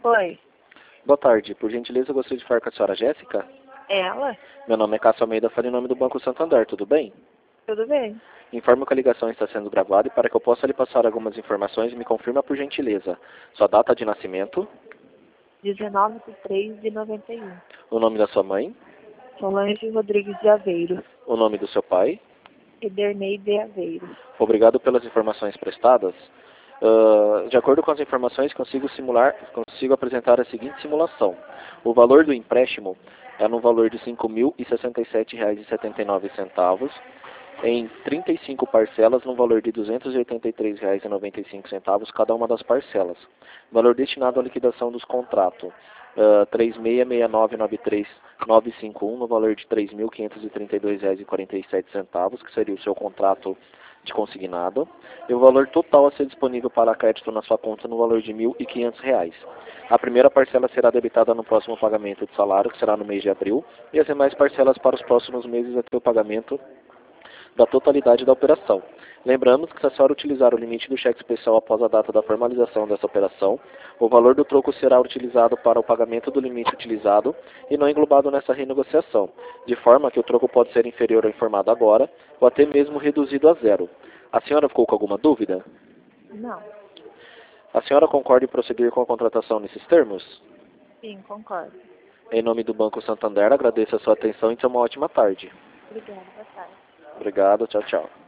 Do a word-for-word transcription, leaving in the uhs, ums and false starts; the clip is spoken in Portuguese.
Oi, Boa tarde. Por gentileza, eu gostaria de falar com a senhora Jéssica. ela? Meu nome é Cássio Almeida, falo em nome do Banco Santander, tudo bem? Tudo bem? Informo que a ligação está sendo gravada e para que eu possa lhe passar algumas informações, me confirma por gentileza sua data de nascimento, dezenove de três de noventa e um. o nome da sua mãe, Solange Rodrigues de Aveiro. o nome do seu pai. Edernei de Aveiro. Obrigado pelas informações prestadas. Uh, de acordo com as informações, consigo simular, consigo apresentar a seguinte simulação. O valor do empréstimo é no valor de cinco mil e sessenta e sete reais e setenta e nove centavos, em trinta e cinco parcelas no valor de duzentos e oitenta e três reais e noventa e cinco centavos cada uma das parcelas. Valor destinado à liquidação dos contratos, uh, três seis seis nove nove três nove cinco um no valor de três mil quinhentos e trinta e dois reais e quarenta e sete centavos, que seria o seu contrato de consignado, e o valor total a ser disponível para crédito na sua conta no valor de mil e quinhentos reais. A primeira parcela será debitada no próximo pagamento de salário, que será no mês de abril, e as demais parcelas para os próximos meses até o pagamento da totalidade da operação. Lembramos que se a senhora utilizar o limite do cheque especial após a data da formalização dessa operação, o valor do troco será utilizado para o pagamento do limite utilizado e não englobado nessa renegociação, de forma que o troco pode ser inferior ao informado agora, ou até mesmo reduzido a zero. A senhora ficou com alguma dúvida? Não. A senhora concorda em prosseguir com a contratação nesses termos? Sim, concordo. Em nome do Banco Santander, agradeço a sua atenção e tenha uma ótima tarde. Obrigada, boa tarde. Obrigado, tchau, tchau.